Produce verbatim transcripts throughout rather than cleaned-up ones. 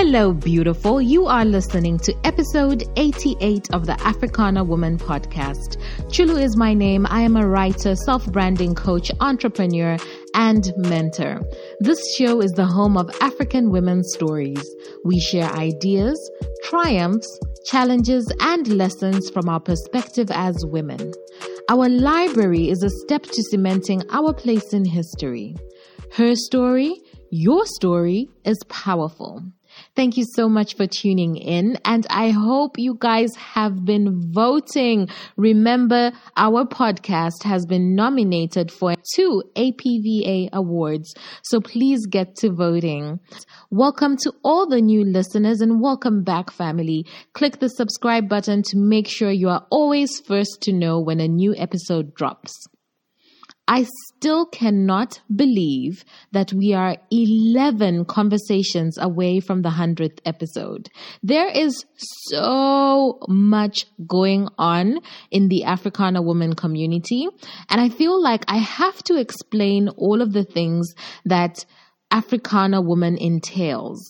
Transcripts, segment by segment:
Hello, beautiful. You are listening to episode eighty-eight of the Africana Woman podcast. Chulu is my name. I am a writer, self-branding coach, entrepreneur, and mentor. This show is the home of African women's stories. We share ideas, triumphs, challenges, and lessons from our perspective as women. Our library is a step to cementing our place in history. Her story, your story, is powerful. Thank you so much for tuning in, and I hope you guys have been voting. Remember, our podcast has been nominated for two A P V A awards, so please get to voting. Welcome to all the new listeners and welcome back, family. Click the subscribe button to make sure you are always first to know when a new episode drops. I still cannot believe that we are eleven conversations away from the hundredth episode. There is so much going on in the Africana woman community, and I feel like I have to explain all of the things that Africana woman entails.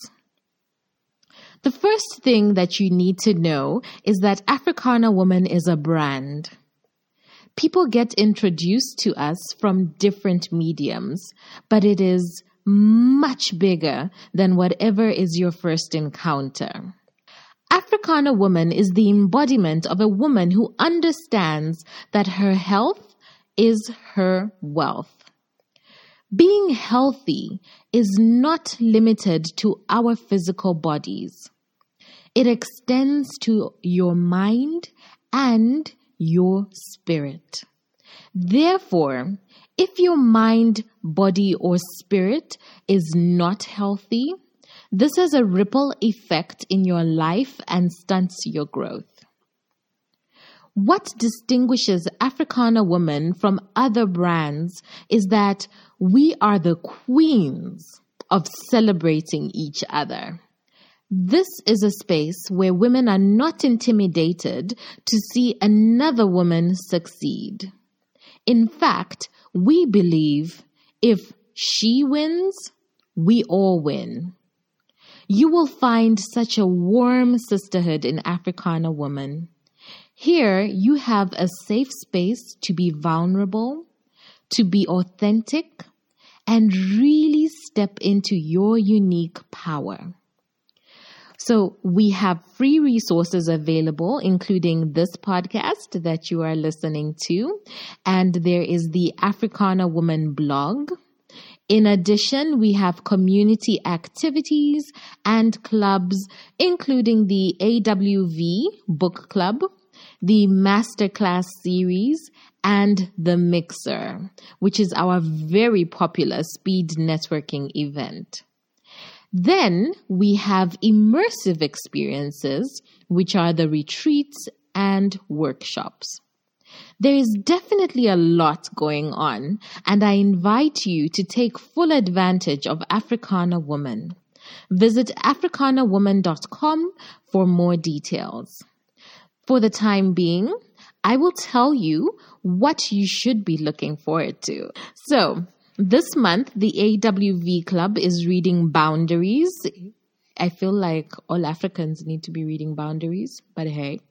The first thing that you need to know is that Africana woman is a brand. People get introduced to us from different mediums, but it is much bigger than whatever is your first encounter. Africana woman is the embodiment of a woman who understands that her health is her wealth. Being healthy is not limited to our physical bodies. It extends to your mind and your spirit. Therefore, if your mind, body, or spirit is not healthy, this has a ripple effect in your life and stunts your growth. What distinguishes Africana woman from other brands is that we are the queens of celebrating each other. This is a space where women are not intimidated to see another woman succeed. In fact, we believe if she wins, we all win. You will find such a warm sisterhood in Africana woman. Here, you have a safe space to be vulnerable, to be authentic, and really step into your unique power. So we have free resources available, including this podcast that you are listening to, and there is the Africana Woman blog. In addition, we have community activities and clubs, including the A W V Book Club, the Masterclass series, and the Mixer, which is our very popular speed networking event. Then we have immersive experiences, which are the retreats and workshops. There is definitely a lot going on, and I invite you to take full advantage of Africana Woman. Visit africana woman dot com for more details. For the time being, I will tell you what you should be looking forward to. So, this month, the A W V Club is reading Boundaries. I feel like all Africans need to be reading Boundaries, but hey.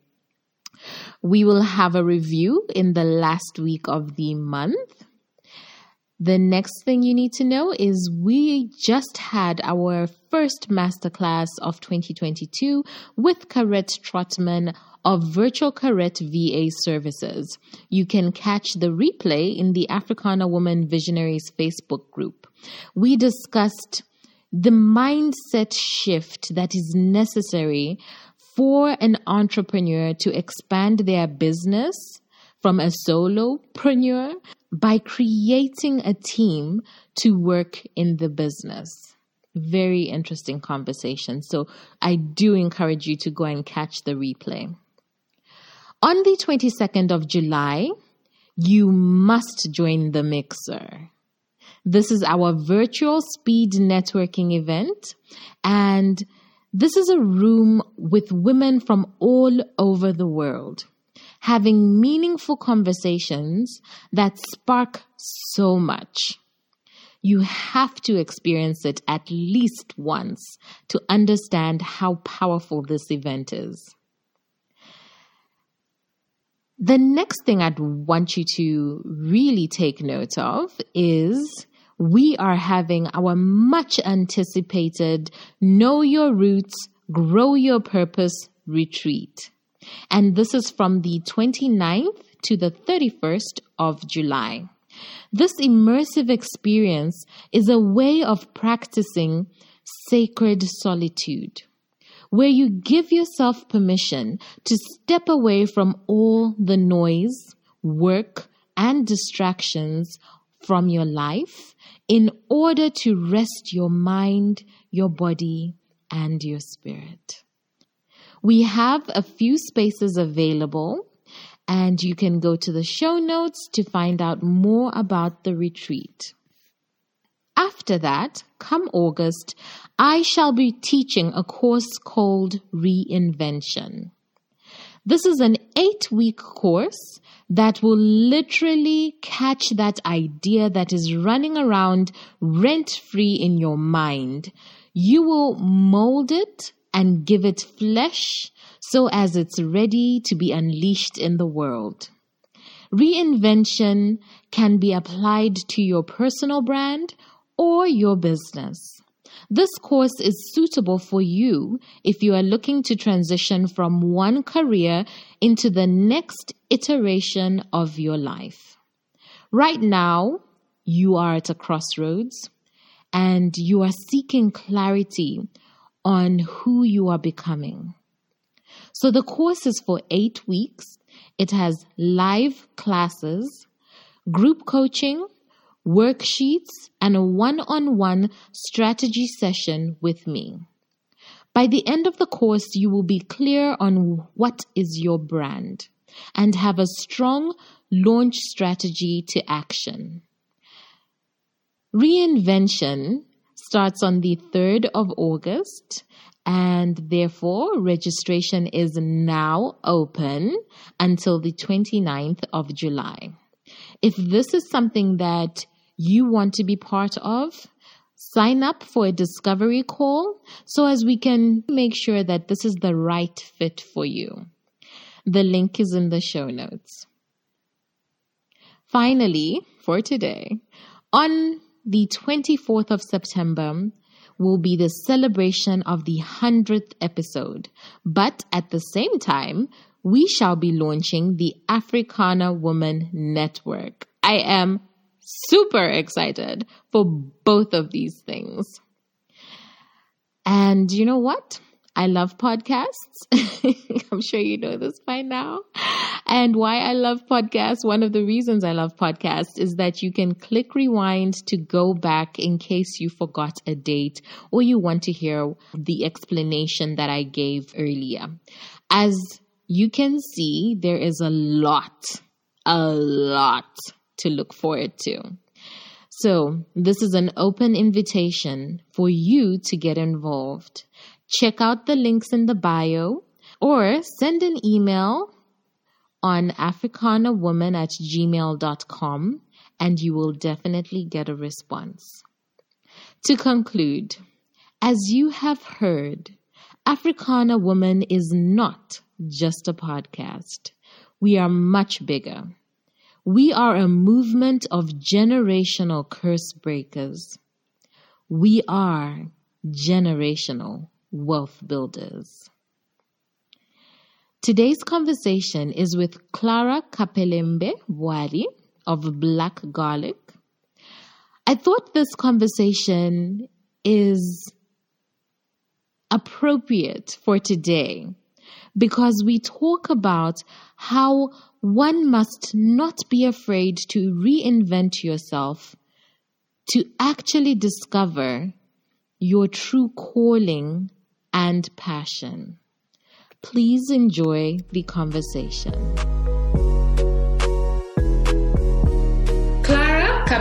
We will have a review in the last week of the month. The next thing you need to know is we just had our first masterclass of twenty twenty-two with Corette Trotman of Virtual Corette V A Services. You can catch the replay in the Africana Woman Visionaries Facebook group. We discussed the mindset shift that is necessary for an entrepreneur to expand their business from a solopreneur by creating a team to work in the business. Very interesting conversation. So I do encourage you to go and catch the replay. On the twenty-second of July, you must join the Mixer. This is our virtual speed networking event, and this is a room with women from all over the world, having meaningful conversations that spark so much. You have to experience it at least once to understand how powerful this event is. The next thing I'd want you to really take note of is we are having our much anticipated Know Your Roots, Grow Your Purpose retreat. And this is from the twenty-ninth to the thirty-first of July. This immersive experience is a way of practicing sacred solitude, where you give yourself permission to step away from all the noise, work, and distractions from your life in order to rest your mind, your body, and your spirit. We have a few spaces available, and you can go to the show notes to find out more about the retreat. After that, come August, I shall be teaching a course called Reinvention. This is an eight-week course that will literally catch that idea that is running around rent-free in your mind. You will mold it and give it flesh so as it's ready to be unleashed in the world. Reinvention can be applied to your personal brand or your business. This course is suitable for you if you are looking to transition from one career into the next iteration of your life. Right now, you are at a crossroads and you are seeking clarity on who you are becoming. So the course is for eight weeks. It has live classes, group coaching, worksheets, and a one-on-one strategy session with me. By the end of the course, you will be clear on what is your brand and have a strong launch strategy to action. Reinvention starts on the third of August, and therefore registration is now open until the twenty-ninth of July. If this is something that you want to be part of, sign up for a discovery call so as we can make sure that this is the right fit for you. The link is in the show notes. Finally, for today, on the twenty-fourth of September will be the celebration of the hundredth episode. But at the same time, we shall be launching the Africana Woman Network. I am super excited for both of these things. And you know what? I love podcasts. I'm sure you know this by now. And why I love podcasts, one of the reasons I love podcasts is that you can click rewind to go back in case you forgot a date or you want to hear the explanation that I gave earlier. As you can see, there is a lot, a lot to look forward to. So this is an open invitation for you to get involved. Check out the links in the bio or send an email on africanawoman at gmail dot com and you will definitely get a response. To conclude, as you have heard, Africana Woman is not just a podcast. We are much bigger. We are a movement of generational curse breakers. We are generational wealth builders. Today's conversation is with Clara Kapelembe Wari of Black Garlic. I thought this conversation is appropriate for today because we talk about how one must not be afraid to reinvent yourself to actually discover your true calling and passion. Please enjoy the conversation. Clara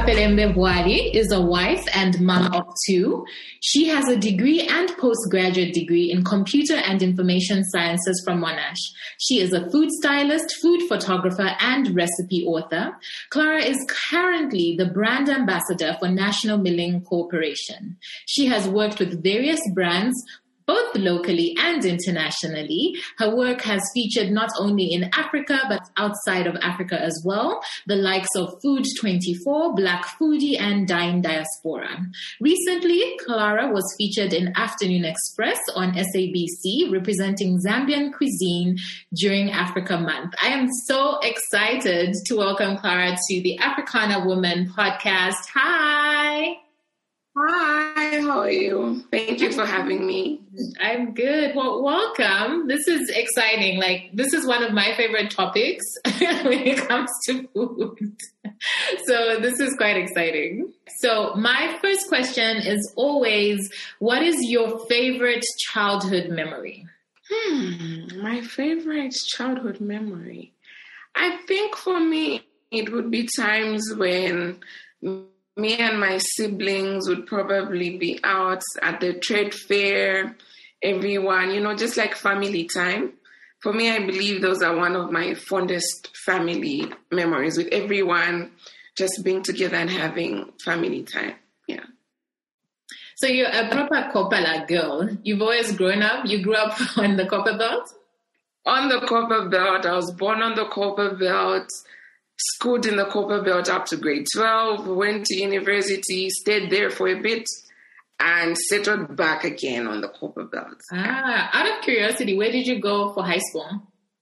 Pelembe Boali is a wife and mom of two. She has a degree and postgraduate degree in computer and information sciences from Monash. She is a food stylist, food photographer, and recipe author. Clara is currently the brand ambassador for National Milling Corporation. She has worked with various brands, both locally and internationally. Her work has featured not only in Africa, but outside of Africa as well, the likes of Food twenty-four, Black Foodie, and Dine Diaspora. Recently, Clara was featured in Afternoon Express on S A B C, representing Zambian cuisine during Africa Month. I am so excited to welcome Clara to the Africana Woman podcast. Hi! Hi, how are you? Thank you for having me. I'm good. Well, welcome. This is exciting. Like, this is one of my favorite topics when it comes to food. So this is quite exciting. So my first question is always, what is your favorite childhood memory? Hmm, my favorite childhood memory. I think for me, it would be times when me and my siblings would probably be out at the trade fair, everyone, you know, just like family time. For me, I believe those are one of my fondest family memories, with everyone just being together and having family time. Yeah. So you're a proper Kopala girl. You've always grown up. You grew up on the Copper Belt? On the Copper Belt. I was born on the Copper Belt. Schooled in the Copper Belt up to grade twelve, went to university, stayed there for a bit, and settled back again on the Copper Belt. Ah, out of curiosity, where did you go for high school?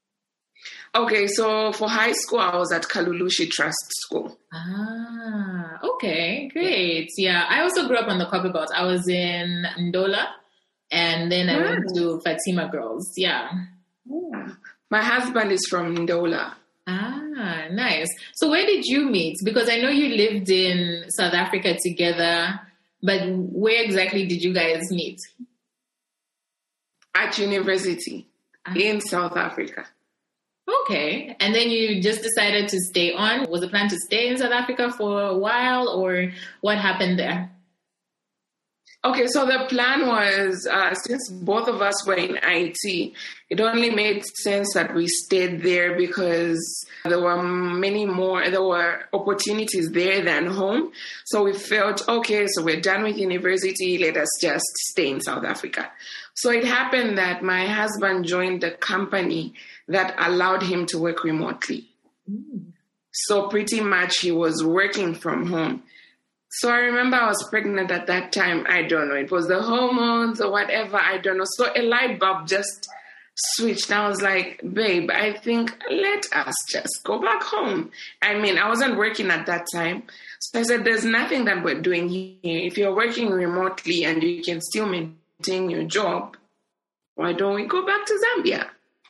Okay, so for high school, I was at Kalulushi Trust School. Ah, okay, great. Yeah, I also grew up on the Copper Belt. I was in Ndola, and then I yeah. went to Fatima Girls. Yeah. yeah. My husband is from Ndola. Ah, nice. So where did you meet? Because I know you lived in South Africa together, but where exactly did you guys meet? At university ah. in South Africa. Okay. And then you just decided to stay on? Was the plan to stay in South Africa for a while, or what happened there? Okay, so the plan was, uh, since both of us were in I T, it only made sense that we stayed there because there were many more, there were opportunities there than home. So we felt, okay, so we're done with university, let us just stay in South Africa. So it happened that my husband joined a company that allowed him to work remotely. Mm. So pretty much he was working from home. So I remember I was pregnant at that time. I don't know. It was the hormones or whatever. I don't know. So a light bulb just switched. I was like, babe, I think let us just go back home. I mean, I wasn't working at that time. So I said, there's nothing that we're doing here. If you're working remotely and you can still maintain your job, why don't we go back to Zambia?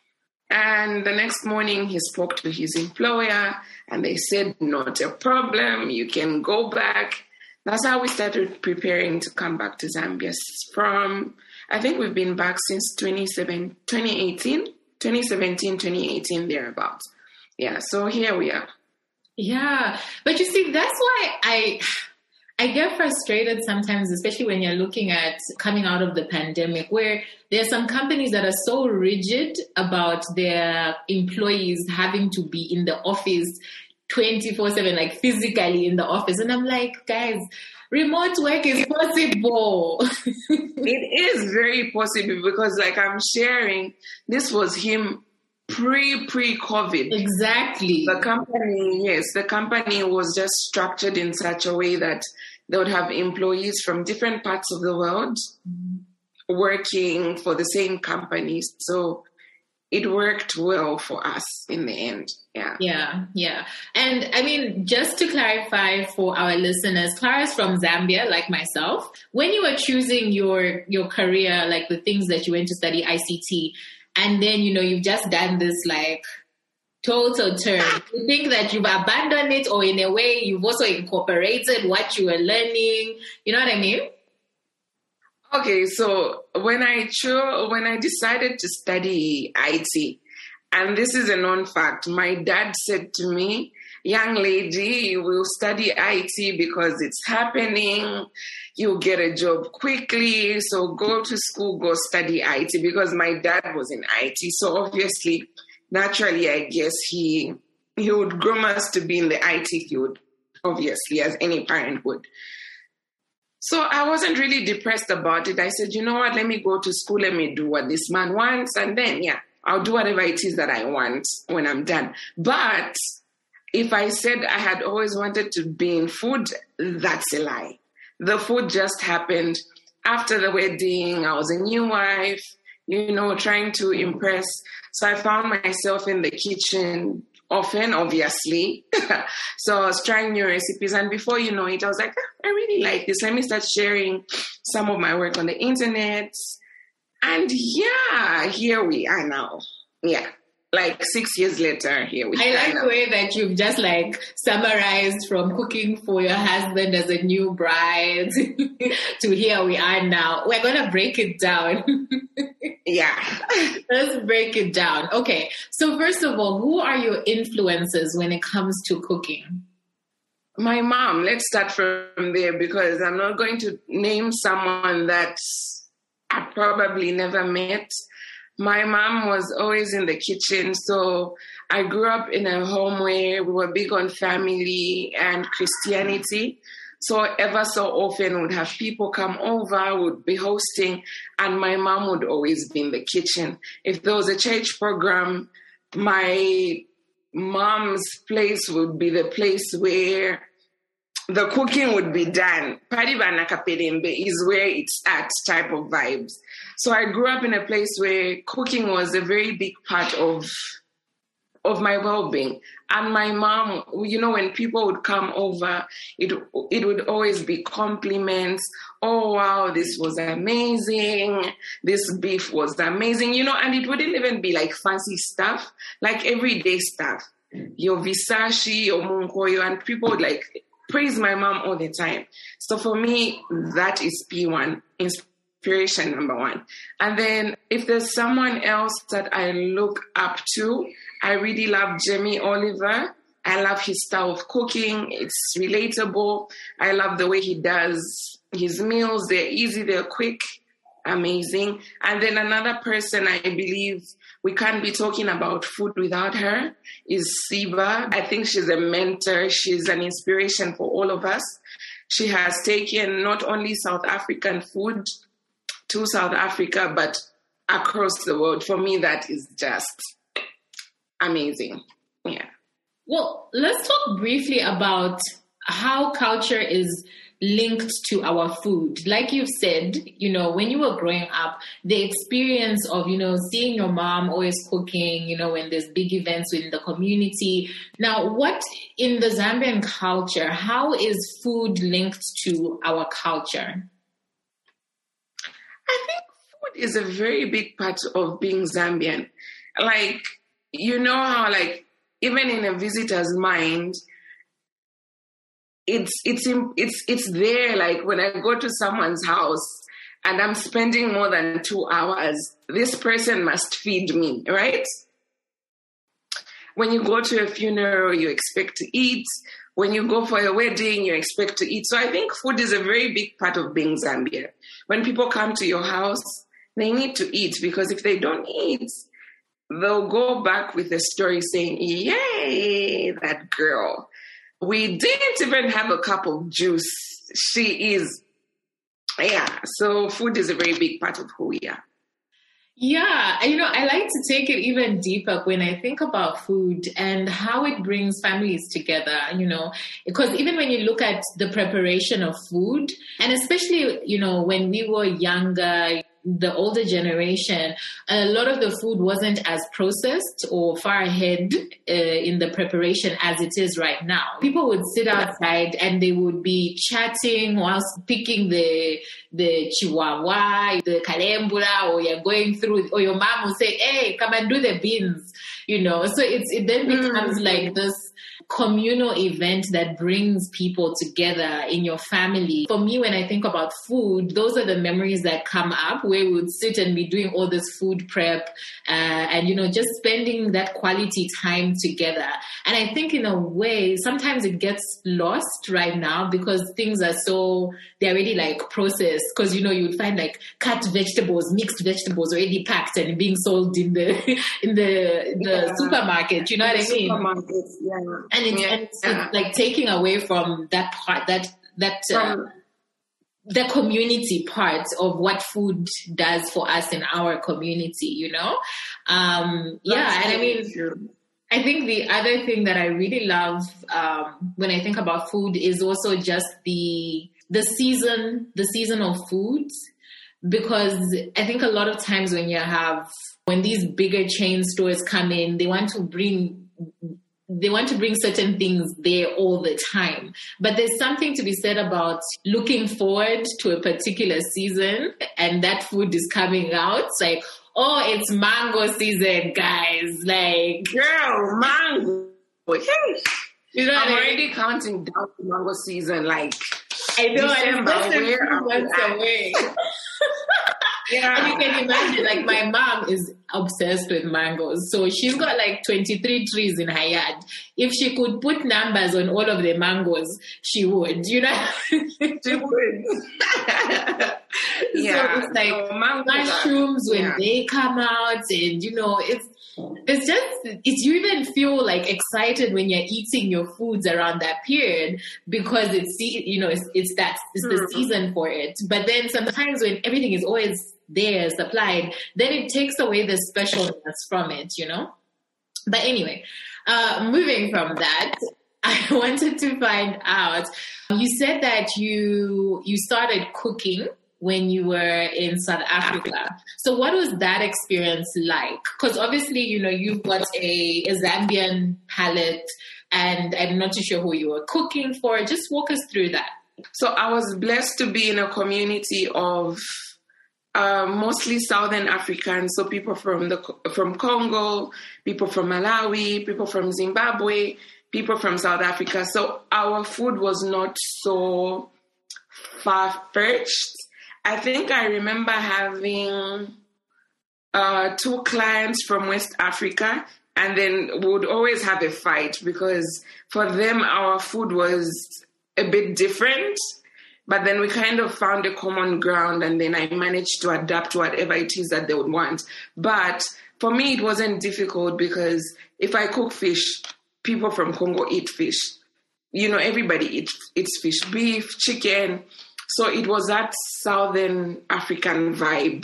And the next morning he spoke to his employer and they said, not a problem. You can go back. That's how we started preparing to come back to Zambia. From, I think we've been back since twenty eighteen, twenty seventeen, twenty eighteen, thereabouts. Yeah, so here we are. Yeah, but you see, that's why I I get frustrated sometimes, especially when you're looking at coming out of the pandemic, where there are some companies that are so rigid about their employees having to be in the office twenty-four seven, like physically in the office. And I'm like, guys, remote work is possible. It is very possible because, like I'm sharing, this was him pre, pre-COVID. Exactly. The company, yes, the company was just structured in such a way that they would have employees from different parts of the world mm-hmm. working for the same companies. So it worked well for us in the end. Yeah. Yeah. Yeah. And I mean, just to clarify for our listeners, Clara's from Zambia, like myself. When you were choosing your, your career, like the things that you went to study, I C T, and then, you know, you've just done this like total turn, you think that you've abandoned it, or in a way you've also incorporated what you were learning? You know what I mean? Okay, so when I chose, when I decided to study I T, And this is a known fact. My dad said to me, young lady, you will study I T because it's happening. You'll get a job quickly. So go to school, go study I T, because my dad was in I T. So obviously, naturally, I guess he, he would groom us to be in the I T field, obviously, as any parent would. So I wasn't really depressed about it. I said, you know what, let me go to school, let me do what this man wants, and then, yeah, I'll do whatever it is that I want when I'm done. But if I said I had always wanted to be in food, that's a lie. The food just happened after the wedding. I was a new wife, you know, trying to impress. So I found myself in the kitchen often, obviously. So I was trying new recipes. And before you know it, I was like, oh, I really like this. Let me start sharing some of my work on the internet. And yeah, here we are now. Yeah. Like six years later, here we are. I like now. The way that you've just like summarized from cooking for your husband as a new bride to here we are now. We're going to break it down. Yeah. Let's break it down. Okay. So first of all, who are your influences when it comes to cooking? My mom. Let's start from there, because I'm not going to name someone that I probably never met. My mom was always in the kitchen. So I grew up in a home where we were big on family and Christianity. So ever so often would have people come over, would be hosting, and my mom would always be in the kitchen. If there was a church program, my mom's place would be the place where the cooking would be done. Paribana Kapedembe is where it's at type of vibes. So I grew up in a place where cooking was a very big part of of my well-being. And my mom, you know, when people would come over, it it would always be compliments. Oh, wow, this was amazing. This beef was amazing. You know, and it wouldn't even be like fancy stuff, like everyday stuff. Your Visashi, your Munkoyo, and people would like praise my mom all the time. So for me, that is P one, inspiration number one. And then if there's someone else that I look up to, I really love Jamie Oliver. I love his style of cooking. It's relatable. I love the way he does his meals. They're easy, they're quick, amazing. And then another person I believe we can't be talking about food without her is Siba. I think she's a mentor. She's an inspiration for all of us. She has taken not only South African food to South Africa, but across the world. For me, that is just amazing. Yeah. Well, let's talk briefly about how culture is linked to our food. Like you've said, you know, when you were growing up, the experience of, you know, seeing your mom always cooking, you know, when there's big events within the community. Now, what in the Zambian culture, how is food linked to our culture? I think food is a very big part of being Zambian. Like, you know how, like, even in a visitor's mind, It's it's it's it's there. Like when I go to someone's house and I'm spending more than two hours, this person must feed me, right? When you go to a funeral, you expect to eat. When you go for a wedding, you expect to eat. So I think food is a very big part of being Zambian. When people come to your house, they need to eat, because if they don't eat, they'll go back with a story saying, "Yay, that girl. We didn't even have a cup of juice. She is," yeah. So food is a very big part of who we are. Yeah. You know, I like to take it even deeper when I think about food and how it brings families together, you know, because even when you look at the preparation of food, and especially, you know, when we were younger, the older generation, a lot of the food wasn't as processed or far ahead uh, in the preparation as it is right now. People would sit outside and they would be chatting whilst picking the the chihuahua, the kalembula, or you're going through, or your mom will say, "Hey, come and do the beans," you know. So it's it then becomes mm. like this communal event that brings people together in your family. For me, when I think about food, those are the memories that come up where we would sit and be doing all this food prep uh, and, you know, just spending that quality time together. And I think in a way, sometimes it gets lost right now because things are so, they're already like processed. Because, you know, you would find like cut vegetables, mixed vegetables already packed and being sold in the in the, the yeah. supermarket. You know what I mean? Supermarkets, yeah. And it's, yeah. and it's, yeah. it's like taking away from that part, that that uh, the community part of what food does for us in our community. You know, um, yeah. And I mean, true. I think the other thing that I really love um, when I think about food is also just the the season, the season of foods, because I think a lot of times when you have when these bigger chain stores come in, they want to bring they want to bring certain things there all the time. But there's something to be said about looking forward to a particular season and that food is coming out. It's like, oh, it's mango season, guys. Like, girl, mango. You know, I'm I mean? already counting down to mango season. Like, I know, December, I'm just a few months away. Yeah. And you can imagine, like, my mom is obsessed with mangoes. So she's got like twenty-three trees in her yard. If she could put numbers on all of the mangoes, she would, you know? She would. Yeah. So it's like oh, mushrooms when yeah. they come out and, you know, it's, it's just, it's, you even feel like excited when you're eating your foods around that period because it's, you know, it's, it's that, it's the mm. season for it. But then sometimes when everything is always there, supplied, then it takes away the specialness from it, you know? But anyway, uh, moving from that, I wanted to find out, you said that you, you started cooking when you were in South Africa. So what was that experience like? Because obviously, you know, you've got a, a Zambian palate and I'm not too sure who you were cooking for. Just walk us through that. So I was blessed to be in a community of uh, mostly Southern Africans. So people from the from Congo, people from Malawi, people from Zimbabwe, people from South Africa. So our food was not so far-fetched. I think I remember having uh, two clients from West Africa, and then we would always have a fight because for them, our food was a bit different. But then we kind of found a common ground, and then I managed to adapt to whatever it is that they would want. But for me, it wasn't difficult because if I cook fish, people from Congo eat fish. You know, everybody eats, eats fish, beef, chicken. So it was that Southern African vibe.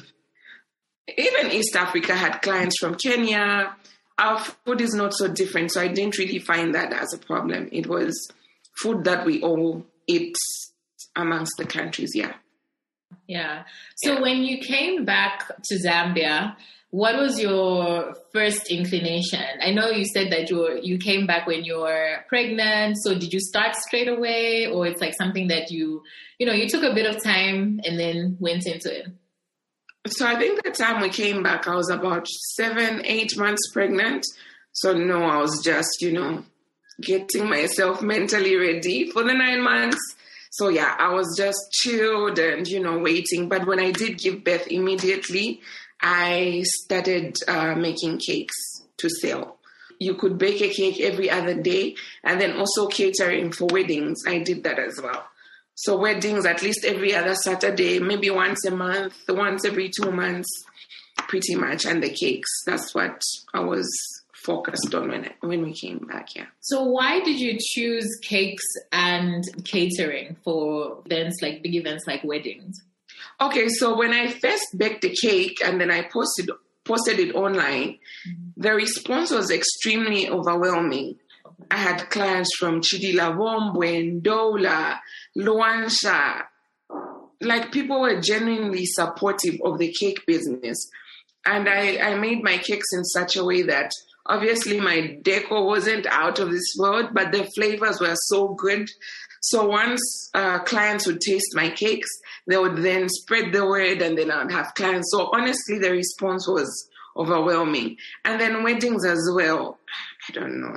Even East Africa had clients from Kenya. Our food is not so different, so I didn't really find that as a problem. It was food that we all eat amongst the countries, yeah. Yeah. So yeah. when you came back to Zambia, what was your first inclination? I know you said that you were, you came back when you were pregnant. So did you start straight away, or it's like something that you, you know, you took a bit of time and then went into it? So I think the time we came back, I was about seven, eight months pregnant. So no, I was just, you know, getting myself mentally ready for the nine months. So yeah, I was just chilled and, you know, waiting. But when I did give birth immediately, I started uh, making cakes to sell. You could bake a cake every other day, and then also catering for weddings. I did that as well. So weddings at least every other Saturday, maybe once a month, once every two months, pretty much. And the cakes, that's what I was focused on when, when we came back, yeah. So why did you choose cakes and catering for events like big events like weddings? Okay, so when I first baked the cake and then I posted posted it online, mm-hmm. the response was extremely overwhelming. I had clients from Chidila-Vombwe, Ndola, Luansha. Like, people were genuinely supportive of the cake business. And I, I made my cakes in such a way that obviously my decor wasn't out of this world, but the flavors were so good. So once uh, clients would taste my cakes, they would then spread the word, and then I would have clients. So honestly, the response was overwhelming. And then weddings as well. I don't know.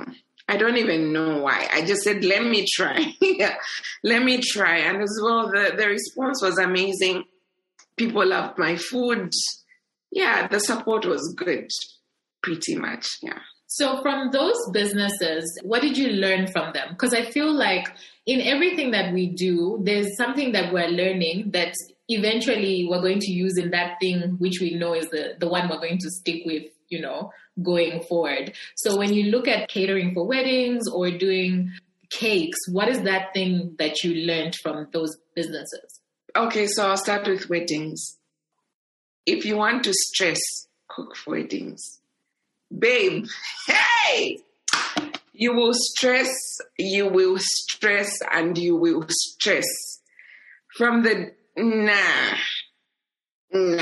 I don't even know why. I just said, let me try. Let me try. And as well, the, the response was amazing. People loved my food. Yeah, the support was good, pretty much, yeah. So from those businesses, what did you learn from them? Because I feel like in everything that we do, there's something that we're learning that eventually we're going to use in that thing which we know is the, the one we're going to stick with, you know, going forward. So when you look at catering for weddings or doing cakes, what is that thing that you learned from those businesses? Okay, so I'll start with weddings. If you want to stress, cook for weddings. Babe, hey! You will stress, you will stress, and you will stress. From the, nah, nah.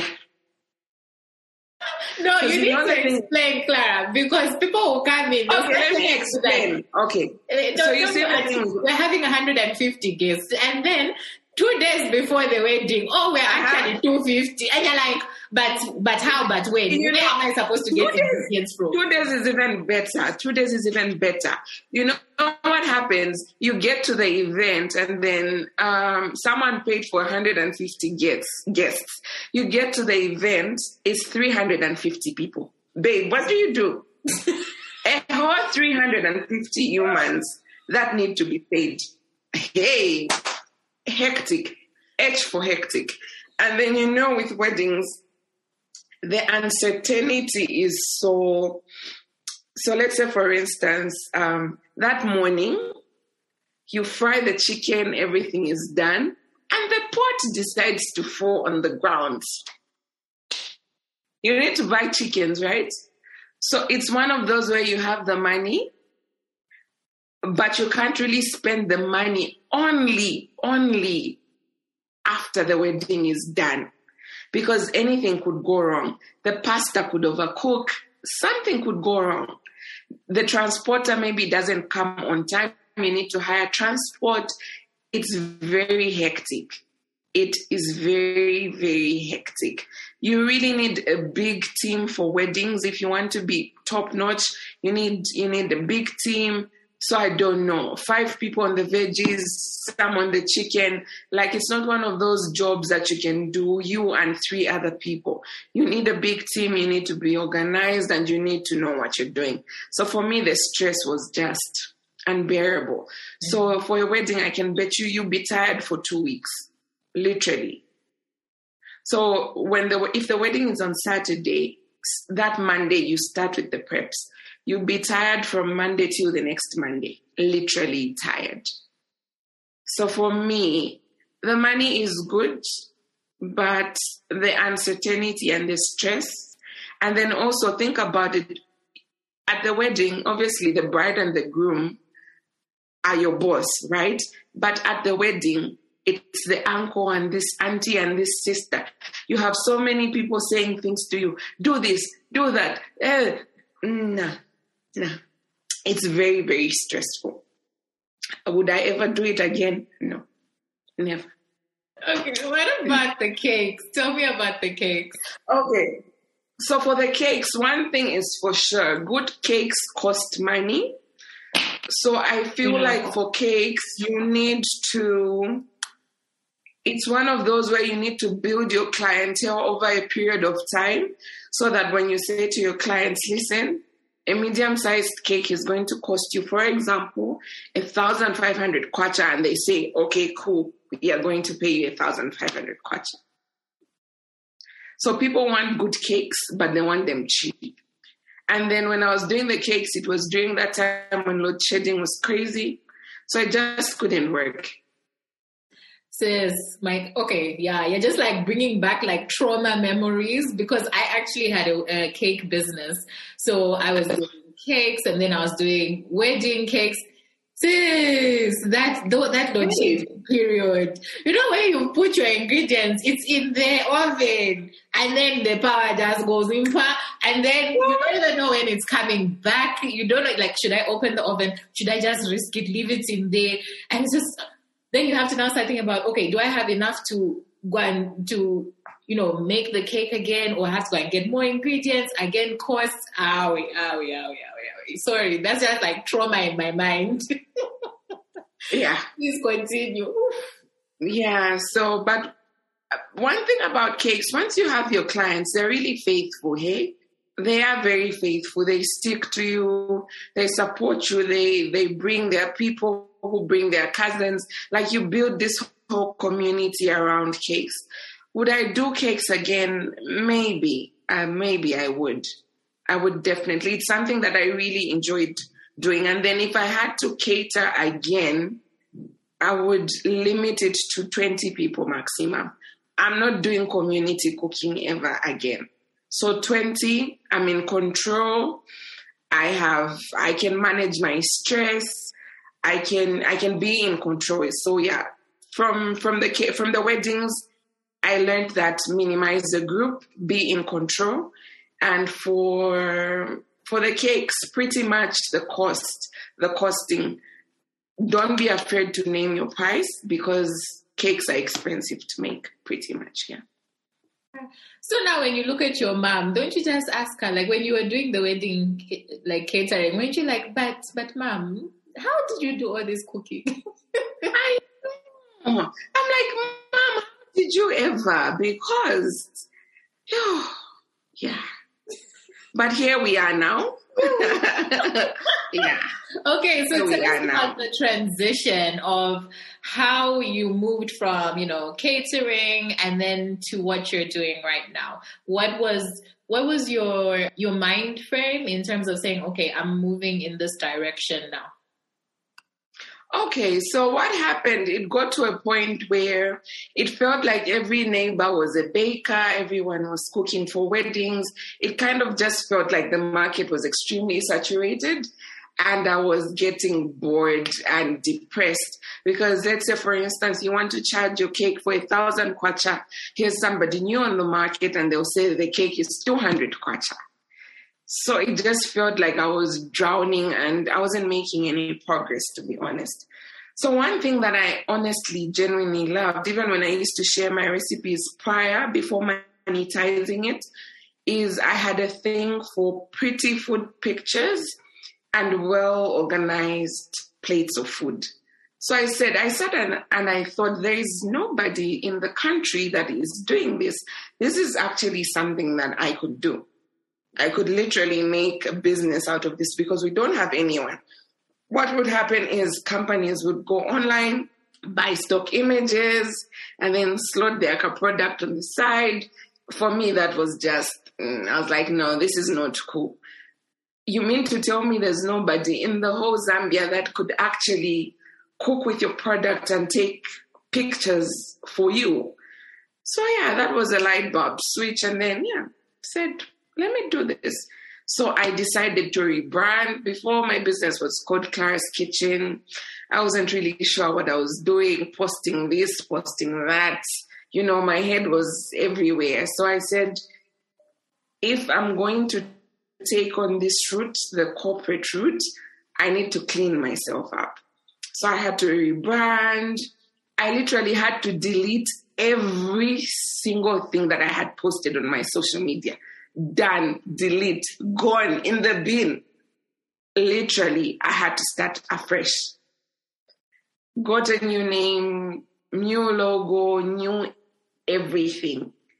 No, you need to thing. explain, Clara, because people will come in. Okay, let me explain. Okay. Uh, so you see, we're having one hundred fifty guests, and then two days before the wedding, oh, we're actually two hundred fifty. And you're like, but but how, but when? You Where know, am I supposed to get these kids from? Two days is even better. Two days is even better. You know what happens? You get to the event and then um, someone paid for one hundred fifty guests. guests. You get to the event, it's three hundred fifty people. Babe, what do you do? A whole three hundred fifty humans that need to be paid. Hey, hectic. H for hectic. And then, you know, with weddings, the uncertainty is so, so let's say, for instance, um, that morning, you fry the chicken, everything is done, and the pot decides to fall on the ground. You need to buy chickens, right? So it's one of those where you have the money, but you can't really spend the money only, only after the wedding is done. Because anything could go wrong. The pasta could overcook. Something could go wrong. The transporter maybe doesn't come on time. You need to hire transport. It's very hectic. It is very, very hectic. You really need a big team for weddings. If you want to be top notch, you need you need a big team. So I don't know, five people on the veggies, some on the chicken. Like, it's not one of those jobs that you can do, you and three other people. You need a big team, you need to be organized, and you need to know what you're doing. So for me, the stress was just unbearable. Mm-hmm. So for a wedding, I can bet you you'll be tired for two weeks, literally. So when the if the wedding is on Saturday, that Monday you start with the preps. You'll be tired from Monday till the next Monday, literally tired. So for me, the money is good, but the uncertainty and the stress, and then also think about it. At the wedding, obviously the bride and the groom are your boss, right? But at the wedding, it's the uncle and this auntie and this sister. You have so many people saying things to you. Do this, do that. Uh, nah. No, it's very, very stressful. Would I ever do it again? No, never. Okay, what about the cakes? Tell me about the cakes. Okay, so for the cakes, one thing is for sure, good cakes cost money. So I feel yeah. like for cakes, you need to, it's one of those where you need to build your clientele over a period of time so that when you say to your clients, listen, a medium-sized cake is going to cost you, for example, one thousand five hundred kwacha, and they say, okay, cool, we are going to pay you one thousand five hundred kwacha. So people want good cakes, but they want them cheap. And then when I was doing the cakes, it was during that time when load shedding was crazy. So it just couldn't work. Says, Mike, okay, yeah, you're just like bringing back like trauma memories, because I actually had a, a cake business. So I was doing cakes and then I was doing wedding cakes. Sis, that, that don't change period. You know, when you put your ingredients, it's in the oven and then the power just goes in, and then you don't even know when it's coming back. You don't know, like, should I open the oven? Should I just risk it, leave it in there? And it's just... Then you have to now start thinking about, okay, do I have enough to go and to you know, make the cake again or have to like get more ingredients, again, costs, owie, owie, owie, owie, owie. Sorry, that's just like trauma in my mind. Yeah. Please continue. Yeah, so, but one thing about cakes, once you have your clients, they're really faithful, hey? They are very faithful. They stick to you. They support you. They they bring their people who bring their cousins. Like you build this whole community around cakes. Would I do cakes again? Maybe. Uh, maybe I would. I would definitely. It's something that I really enjoyed doing. And then if I had to cater again, I would limit it to twenty people maximum. I'm not doing community cooking ever again. So twenty, I'm in control. I have, I can manage my stress. I can, I can be in control. So yeah, from from the from the weddings, I learned that minimize the group, be in control, and for for the cakes, pretty much the cost, the costing. Don't be afraid to name your price because cakes are expensive to make. Pretty much, yeah. So now when you look at your mom, don't you just ask her, like when you were doing the wedding, like catering, weren't you like, but, but mom, how did you do all this cooking? I know. I'm like, mom, how did you ever? Because, oh, yeah. But here we are now. Yeah. Okay, so Here tell us about the transition of how you moved from, you know, catering and then to what you're doing right now. What was what was your your mind frame in terms of saying, okay, I'm moving in this direction now? Okay, so what happened, it got to a point where it felt like every neighbor was a baker, everyone was cooking for weddings. It kind of just felt like the market was extremely saturated and I was getting bored and depressed because let's say, for instance, you want to charge your cake for a thousand kwacha. Here's somebody new on the market and they'll say the cake is two hundred kwacha. So it just felt like I was drowning and I wasn't making any progress, to be honest. So one thing that I honestly, genuinely loved, even when I used to share my recipes prior, before monetizing it, is I had a thing for pretty food pictures and well-organized plates of food. So I said, I sat and, and I thought there is nobody in the country that is doing this. This is actually something that I could do. I could literally make a business out of this because we don't have anyone. What would happen is companies would go online, buy stock images, and then slot their product on the side. For me, that was just, I was like, no, this is not cool. You mean to tell me there's nobody in the whole Zambia that could actually cook with your product and take pictures for you? So yeah, that was a light bulb switch. And then, yeah, said, let me do this. So I decided to rebrand. Before, my business was called Clara's Kitchen. I wasn't really sure what I was doing, posting this, posting that. You know, my head was everywhere. So I said, if I'm going to take on this route, the corporate route, I need to clean myself up. So I had to rebrand. I literally had to delete every single thing that I had posted on my social media. Done, delete, gone, in the bin. Literally, I had to start afresh. Got a new name, new logo, new everything.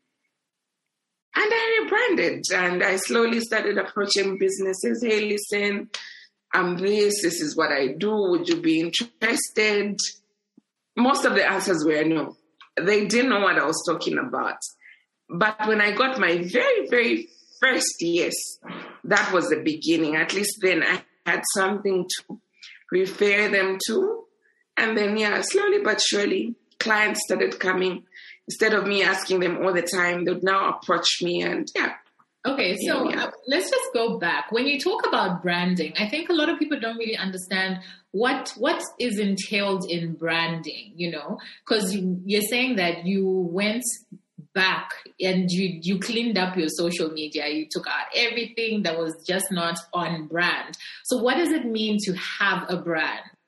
And I rebranded and I slowly started approaching businesses. Hey, listen, I'm this, this is what I do. Would you be interested? Most of the answers were no. They didn't know what I was talking about. But when I got my very, very first yes, that was the beginning. At least then I had something to refer them to. And then, yeah, slowly but surely, clients started coming. Instead of me asking them all the time, they would now approach me and, yeah. Okay, so yeah. uh, let's just go back. When you talk about branding, I think a lot of people don't really understand what what is entailed in branding, you know, because you, you're saying that you went back and you you cleaned up your social media. You took out everything that was just not on brand. So what does it mean to have a brand?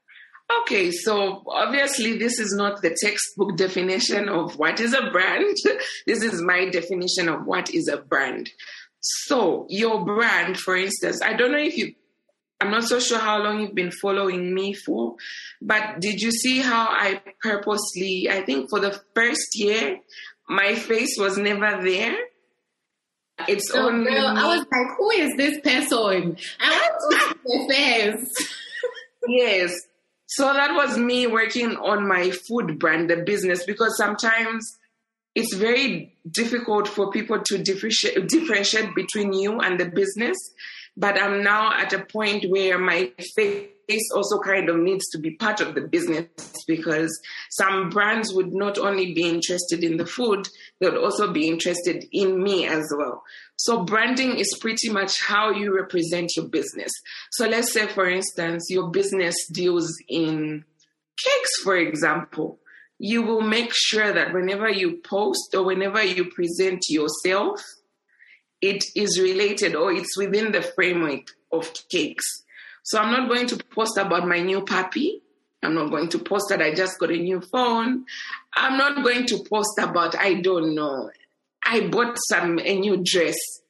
Okay, so obviously this is not the textbook definition of what is a brand. This is my definition of what is a brand. So your brand, for instance, I don't know if you, I'm not so sure how long you've been following me for, but did you see how I purposely, I think for the first year, my face was never there. It's so, only... Girl, I was like, who is this person? I want to see their face. Yes. So that was me working on my food brand, the business, because sometimes it's very difficult for people to differentiate, differentiate between you and the business. But I'm now at a point where my face also kind of needs to be part of the business, because some brands would not only be interested in the food, they would also be interested in me as well. So branding is pretty much how you represent your business. So let's say, for instance, your business deals in cakes, for example. You will make sure that whenever you post or whenever you present yourself, it is related or it's within the framework of cakes. So I'm not going to post about my new puppy. I'm not going to post that I just got a new phone. I'm not going to post about, I don't know, I bought some a new dress.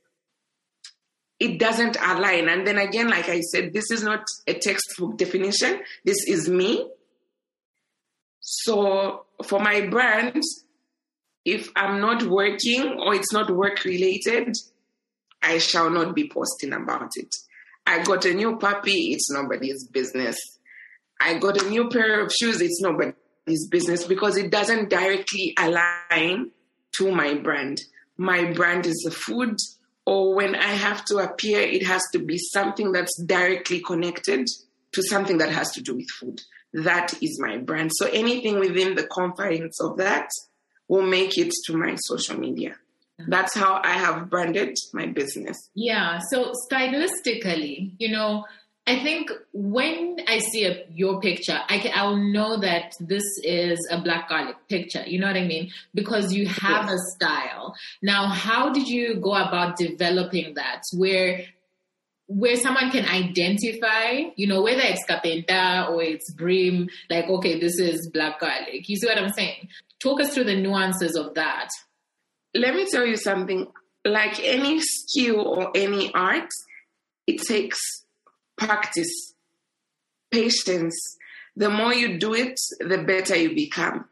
It doesn't align. And then again, like I said, this is not a textbook definition. This is me. So for my brand, if I'm not working or it's not work related, I shall not be posting about it. I got a new puppy, it's nobody's business. I got a new pair of shoes, it's nobody's business, because it doesn't directly align to my brand. My brand is the food, or when I have to appear, it has to be something that's directly connected to something that has to do with food. That is my brand. So anything within the confines of that will make it to my social media. That's how I have branded my business. Yeah. So stylistically, you know, I think when I see a, your picture, I can, I'll know that this is a black garlic picture. You know what I mean? Because you have yes. a style. Now, how did you go about developing that where where someone can identify, you know, whether it's Kapenta or it's Brim, like, okay, this is black garlic. You see what I'm saying? Talk us through the nuances of that. Let me tell you something. Like any skill or any art, it takes practice, patience. The more you do it, the better you become.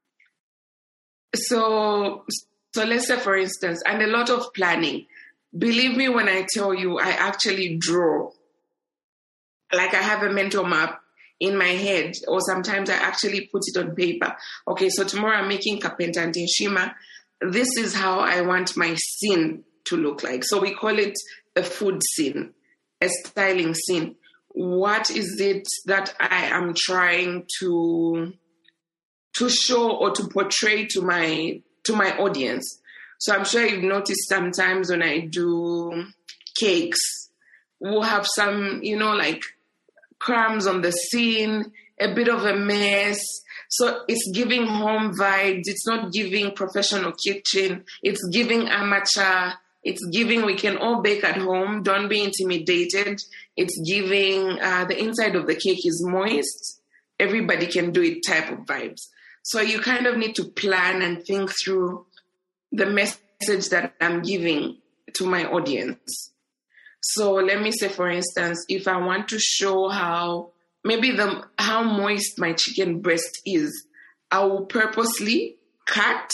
So, so let's say, for instance, and a lot of planning. Believe me when I tell you, I actually draw. Like I have a mental map in my head, or sometimes I actually put it on paper. Okay, so tomorrow I'm making Kapenta and Tinshima. This is how I want my scene to look like. So we call it a food scene, a styling scene. What is it that I am trying to to show or to portray to my to my audience? So I'm sure you've noticed sometimes when I do cakes, we'll have some, you know, like crumbs on the scene, a bit of a mess. So it's giving home vibes. It's not giving professional kitchen. It's giving amateur. It's giving we can all bake at home. Don't be intimidated. It's giving uh, the inside of the cake is moist. Everybody can do it type of vibes. So you kind of need to plan and think through the message that I'm giving to my audience. So let me say, for instance, if I want to show how maybe the how moist my chicken breast is, I will purposely cut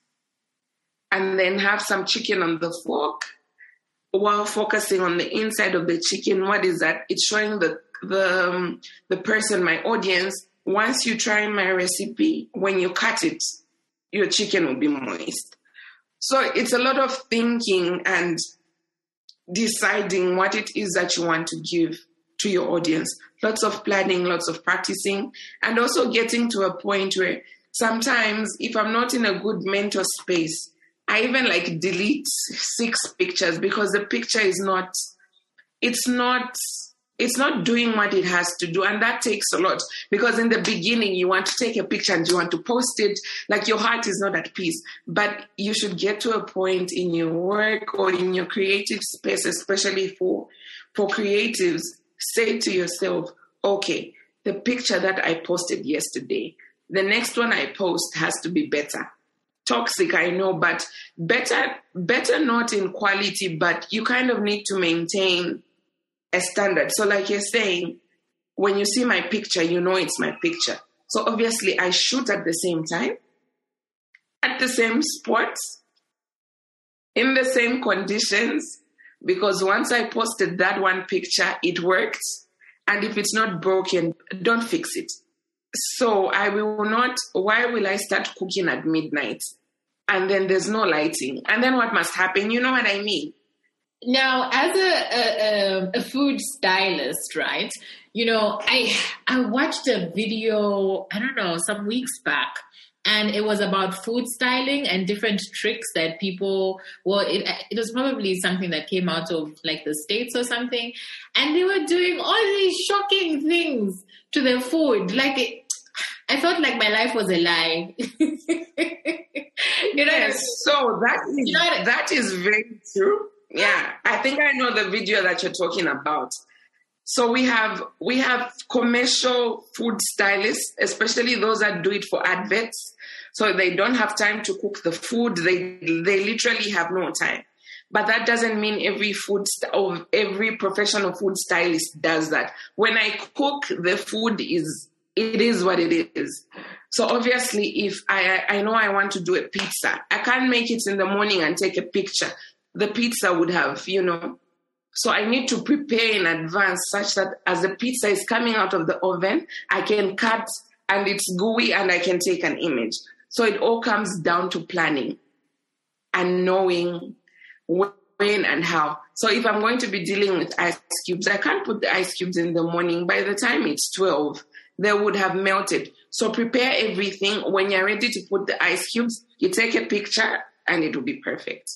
and then have some chicken on the fork while focusing on the inside of the chicken. What is that? It's showing the the um, the person, my audience, once you try my recipe, when you cut it, your chicken will be moist. So it's a lot of thinking and deciding what it is that you want to give to your audience. Lots of planning, lots of practicing, and also getting to a point where sometimes if I'm not in a good mental space, I even like delete six pictures because the picture is not, it's not, it's not doing what it has to do. And that takes a lot because in the beginning, you want to take a picture and you want to post it, like your heart is not at peace. But you should get to a point in your work or in your creative space, especially for, for creatives, say to yourself, okay, the picture that I posted yesterday, the next one I post has to be better. Toxic, I know, but better, better not in quality, but you kind of need to maintain a standard. So like you're saying, when you see my picture, you know it's my picture. So obviously I shoot at the same time, at the same spot, in the same conditions, because once I posted that one picture, it worked. And if it's not broken, don't fix it. So I will not, why will I start cooking at midnight? And then there's no lighting. And then what must happen? You know what I mean? Now, as a, a, a food stylist, right, you know, I I watched a video, I don't know, some weeks back, and it was about food styling and different tricks that people, well, it, it was probably something that came out of like the States or something, and they were doing all these shocking things to their food. Like, it, I felt like my life was a lie. You know, yes, so that is, you know, that is very true. Yeah, I think I know the video that you're talking about. So we have we have commercial food stylists, especially those that do it for adverts. So they don't have time to cook the food. They they literally have no time. But that doesn't mean every food st- or every professional food stylist does that. When I cook, the food is it is what it is. So obviously, if I I know I want to do a pizza, I can't make it in the morning and take a picture. The pizza would have, you know. So I need to prepare in advance such that as the pizza is coming out of the oven, I can cut and it's gooey and I can take an image. So it all comes down to planning and knowing when and how. So if I'm going to be dealing with ice cubes, I can't put the ice cubes in the morning. By the time it's twelve, they would have melted. So prepare everything. When you're ready to put the ice cubes, you take a picture and it will be perfect.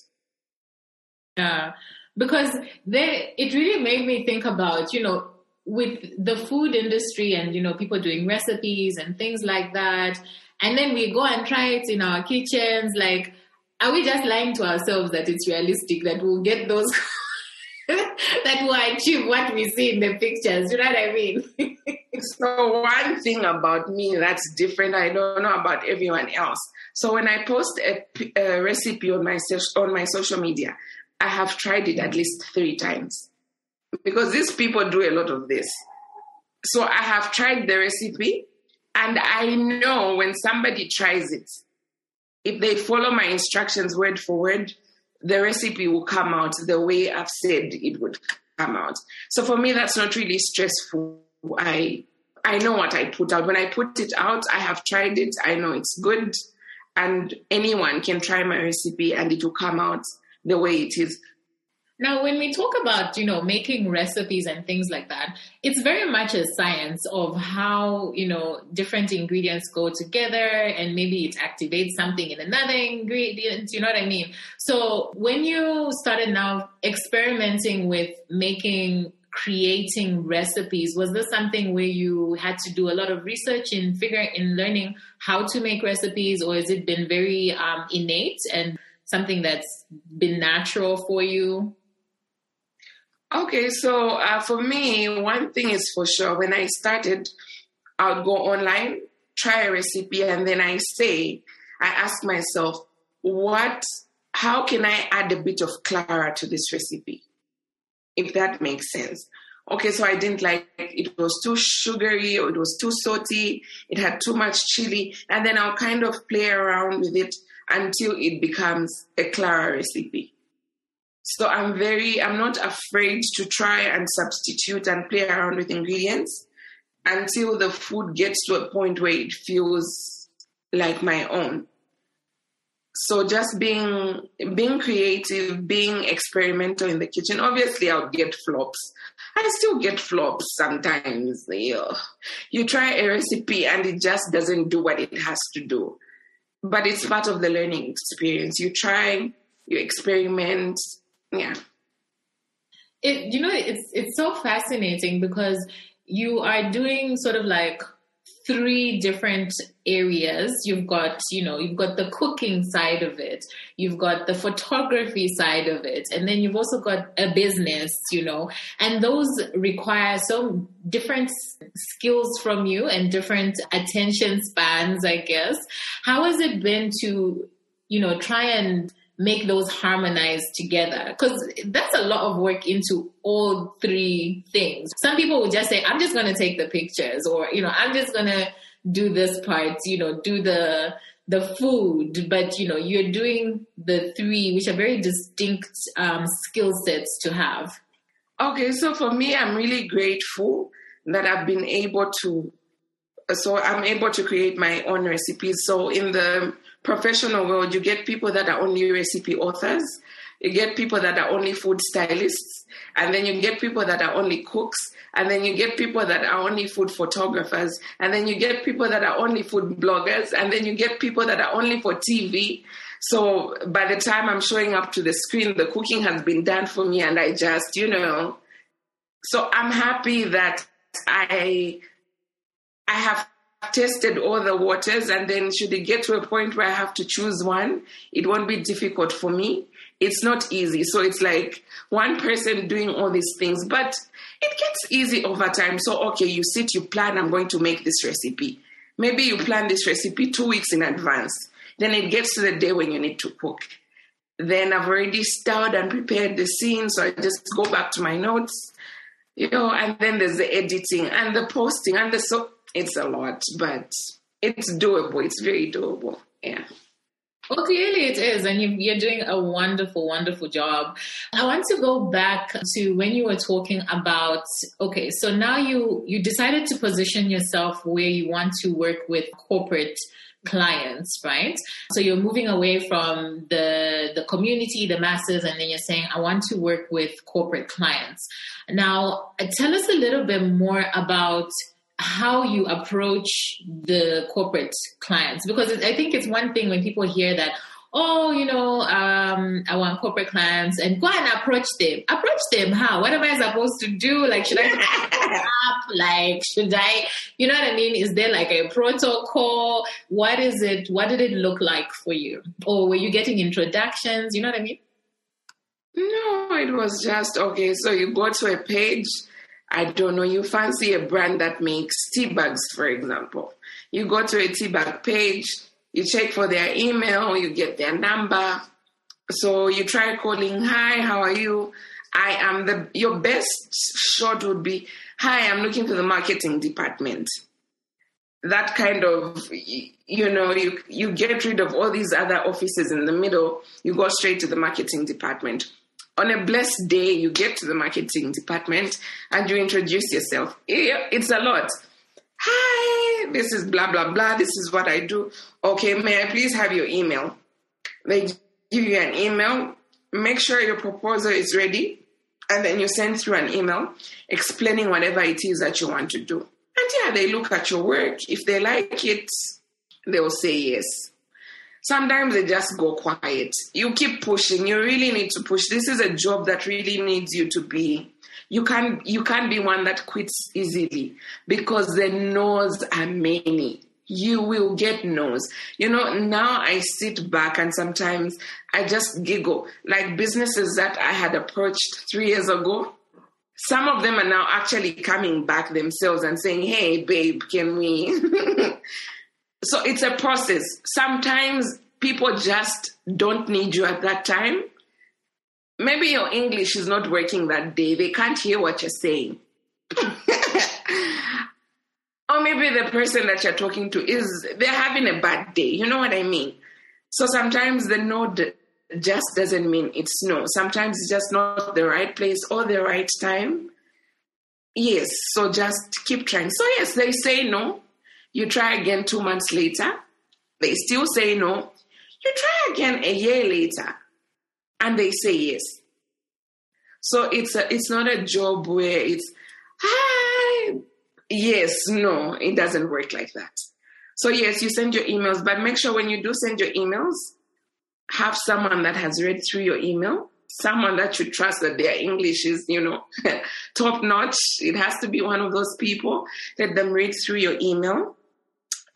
Yeah, because they, it really made me think about, you know, with the food industry and, you know, people doing recipes and things like that. And then we go and try it in our kitchens. Like, are we just lying to ourselves that it's realistic, that we'll get those, that will achieve what we see in the pictures? You know what I mean? So one thing about me that's different, I don't know about everyone else. So when I post a, a recipe on my on my social media, I have tried it at least three times because these people do a lot of this. So I have tried the recipe and I know when somebody tries it, if they follow my instructions word for word, the recipe will come out the way I've said it would come out. So for me, that's not really stressful. I I know what I put out. When I put it out, I have tried it. I know it's good. And anyone can try my recipe and it will come out the way it is. Now, when we talk about, you know, making recipes and things like that, it's very much a science of how, you know, different ingredients go together and maybe it activates something in another ingredient, you know what I mean? So when you started now experimenting with making, creating recipes, was this something where you had to do a lot of research in figuring, in learning how to make recipes, or has it been very um, innate and something that's been natural for you? Okay, so uh, for me, one thing is for sure. When I started, I would go online, try a recipe, and then I say, I ask myself, what, how can I add a bit of Clara to this recipe? If that makes sense. Okay, so I didn't like it. It was too sugary or it was too salty. It had too much chili. And then I'll kind of play around with it until it becomes a Clara recipe. So I'm very, I'm not afraid to try and substitute and play around with ingredients until the food gets to a point where it feels like my own. So just being being creative, being experimental in the kitchen. Obviously, I'll get flops. I still get flops sometimes. Ugh. You try a recipe and it just doesn't do what it has to do. But it's part of the learning experience. You try, you experiment. Yeah. It, you know, it's it's so fascinating because you are doing sort of like three different areas. You've got, you know, you've got the cooking side of it, you've got the photography side of it, and then you've also got a business, you know, and those require so different skills from you and different attention spans, I guess. How has it been to, you know, try and make those harmonize together? Because that's a lot of work into all three things. Some people would just say, I'm just going to take the pictures, or, you know, I'm just going to do this part, you know, do the the food. But, you know, you're doing the three, which are very distinct um, skill sets to have. Okay, so for me, I'm really grateful that I've been able to, so I'm able to create my own recipes. So in the professional world, you get people that are only recipe authors, you get people that are only food stylists, and then you get people that are only cooks, and then you get people that are only food photographers, and then you get people that are only food bloggers, and then you get people that are only for T V. So by the time I'm showing up to the screen, the cooking has been done for me, and I just, you know, so I'm happy that I I have tested all the waters, and then should it get to a point where I have to choose one, it won't be difficult for me. It's not easy. So it's like one person doing all these things, but it gets easy over time. So, okay, you sit, you plan, I'm going to make this recipe. Maybe you plan this recipe two weeks in advance. Then it gets to the day when you need to cook. Then I've already stirred and prepared the scene, so I just go back to my notes, you know, and then there's the editing and the posting and the so. It's a lot, but it's doable. It's very doable. Yeah. Well, clearly it is. And you're doing a wonderful, wonderful job. I want to go back to when you were talking about, okay, so now you, you decided to position yourself where you want to work with corporate clients, right? So you're moving away from the, the community, the masses, and then you're saying, I want to work with corporate clients. Now, tell us a little bit more about how you approach the corporate clients, because I think it's one thing when people hear that, oh, you know, um, I want corporate clients, and go and approach them. Approach them how? What am I supposed to do? Like, should I up? Like, should I, you know what I mean? Is there like a protocol? What is it? What did it look like for you? Or were you getting introductions? You know what I mean? No, it was just, okay, so you go to a page, I don't know, you fancy a brand that makes tea bags, for example. You go to a tea bag page, you check for their email, you get their number. So you try calling, hi, how are you? I am the, your best shot would be, hi, I'm looking for the marketing department. That kind of, you know, you, you get rid of all these other offices in the middle, you go straight to the marketing department. On a blessed day, you get to the marketing department and you introduce yourself. It's a lot. Hi, this is blah, blah, blah. This is what I do. Okay, may I please have your email? They give you an email. Make sure your proposal is ready. And then you send through an email explaining whatever it is that you want to do. And yeah, they look at your work. If they like it, they will say yes. Sometimes they just go quiet. You keep pushing. You really need to push. This is a job that really needs you to be. You can't, you can't be one that quits easily because the no's are many. You will get no's. You know, now I sit back and sometimes I just giggle. Like businesses that I had approached three years ago, some of them are now actually coming back themselves and saying, hey, babe, can we... So it's a process. Sometimes people just don't need you at that time. Maybe your English is not working that day. They can't hear what you're saying. Or maybe the person that you're talking to is, they're having a bad day. You know what I mean? So sometimes the no just doesn't mean it's no. Sometimes it's just not the right place or the right time. Yes, so just keep trying. So yes, they say no. You try again two months later, they still say no. You try again a year later, and they say yes. So it's a, it's not a job where it's, hi, yes, no, it doesn't work like that. So yes, you send your emails, but make sure when you do send your emails, have someone that has read through your email, someone that you trust that their English is, you know, top notch. It has to be one of those people. Let them read through your email.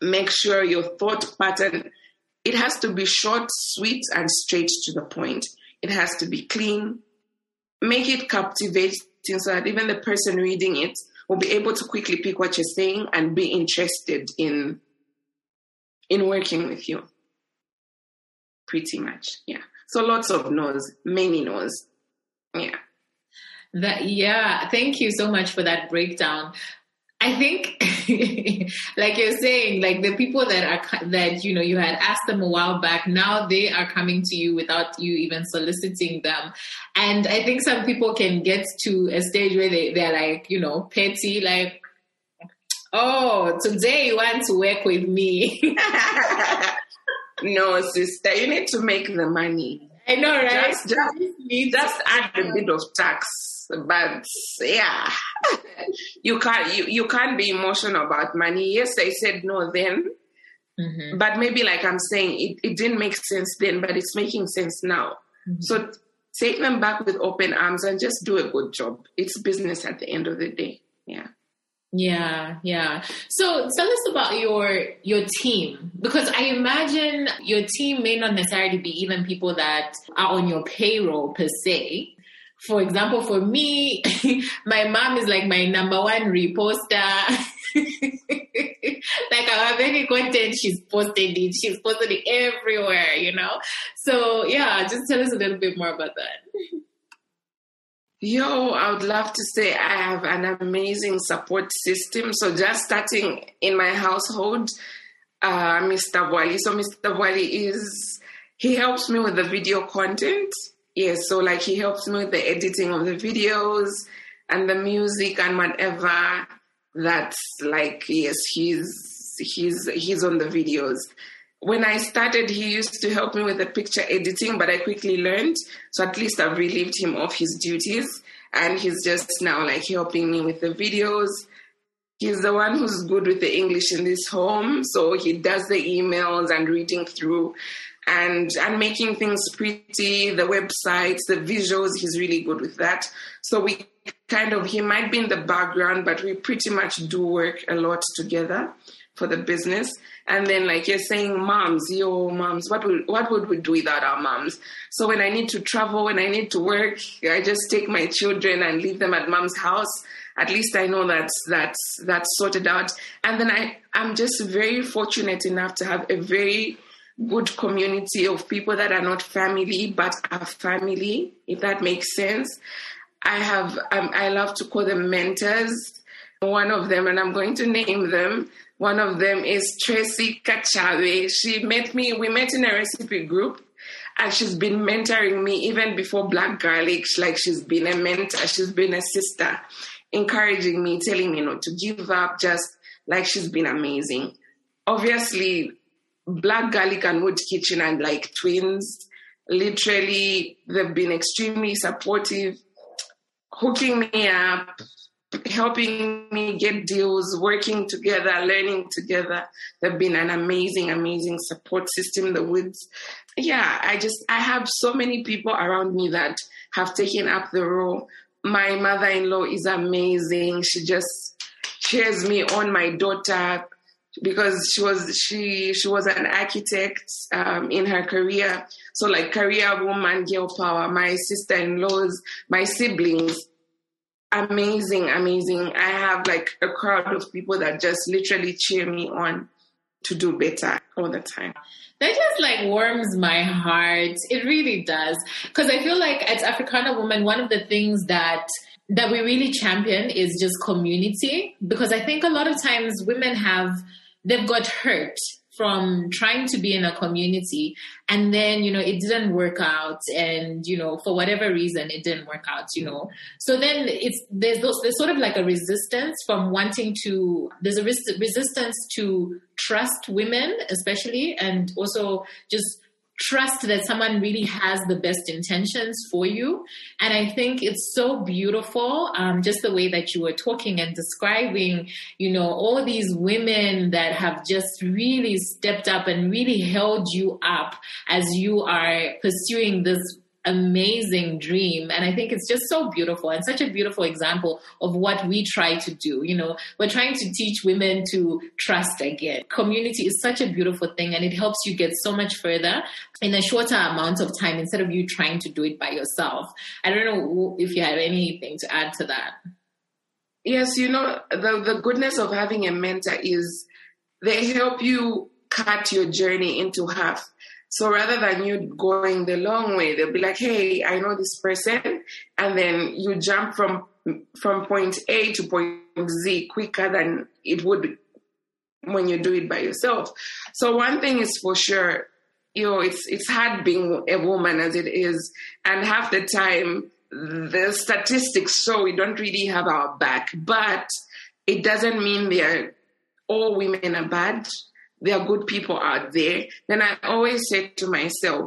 Make sure your thought pattern, it has to be short, sweet, and straight to the point. It has to be clean. Make it captivating so that even the person reading it will be able to quickly pick what you're saying and be interested in, in working with you. Pretty much, yeah. So lots of no's, many no's. Yeah. That, yeah, thank you so much for that breakdown. I think, like you're saying, like the people that are, that, you know, you had asked them a while back, now they are coming to you without you even soliciting them. And I think some people can get to a stage where they, they're like, you know, petty, like, oh, today you want to work with me. No, sister, you need to make the money. I know, right? Just, just, just add a bit of tax. But yeah, you can't you, you can't be emotional about money. Yes, I said no then, mm-hmm. but maybe like I'm saying, it, it didn't make sense then, but it's making sense now. Mm-hmm. So take them back with open arms and just do a good job. It's business at the end of the day. Yeah. Yeah, yeah. So tell us about your your team, because I imagine your team may not necessarily be even people that are on your payroll per se. For example, for me, my mom is like my number one reposter. Like I have any content, she's posted it. She's posted it everywhere, you know? So yeah, just tell us a little bit more about that. Yo, I would love to say I have an amazing support system. So just starting in my household, uh, Mister Wali. So Mister Wali is, he helps me with the video content. Yes, so like he helps me with the editing of the videos and the music and whatever that's like, yes, he's he's he's on the videos. When I started, he used to help me with the picture editing, but I quickly learned. So at least I've relieved him of his duties. And he's just now like helping me with the videos. He's the one who's good with the English in this home. So he does the emails and reading through and and making things pretty, the websites, the visuals. He's really good with that. So we kind of, he might be in the background, but we pretty much do work a lot together for the business. And then like you're saying, moms, yo, moms, what would, what would we do without our moms? So when I need to travel, when I need to work, I just take my children and leave them at mom's house. At least I know that's, that's, that's sorted out. And then I, I'm just very fortunate enough to have a very good community of people that are not family, but are family, if that makes sense. I have, um, I love to call them mentors. One of them, and I'm going to name them, one of them is Tracy Kachawe. She met me, we met in a recipe group, and she's been mentoring me even before Black Garlic. Like she's been a mentor, she's been a sister, encouraging me, telling me not to give up, just like she's been amazing. Obviously, Black Garlic and Wood Kitchen are like twins. Literally, they've been extremely supportive, hooking me up, helping me get deals, working together, learning together. They've been an amazing, amazing support system, the Woods. Yeah, I just, I have so many people around me that have taken up the role. My mother-in-law is amazing. She just cheers me on, my daughter, because she was she she was an architect um, in her career. So like career woman, girl power. My sister-in-laws, my siblings, amazing, amazing. I have like a crowd of people that just literally cheer me on to do better all the time. That just like warms my heart. It really does. Because I feel like as Africana women, one of the things that that we really champion is just community. Because I think a lot of times women have, they've got hurt from trying to be in a community and then, you know, it didn't work out and, you know, for whatever reason, it didn't work out, you know. So then it's, there's those, there's sort of like a resistance from wanting to, there's a res- resistance to trust women, especially, and also just trust that someone really has the best intentions for you. And I think it's so beautiful, um, just the way that you were talking and describing, you know, all these women that have just really stepped up and really held you up as you are pursuing this amazing dream. And I think it's just so beautiful and such a beautiful example of what we try to do. You know, we're trying to teach women to trust again. Community is such a beautiful thing, and it helps you get so much further in a shorter amount of time instead of you trying to do it by yourself. I don't know if you have anything to add to that. Yes, you know, the, the goodness of having a mentor is they help you cut your journey into half. So rather than you going the long way, they'll be like, hey, I know this person. And then you jump from from point A to point Z quicker than it would when you do it by yourself. So one thing is for sure, you know, it's it's hard being a woman as it is. And half the time, the statistics show we don't really have our back. But it doesn't mean they're all women are bad. There are good people out there. Then I always say to myself,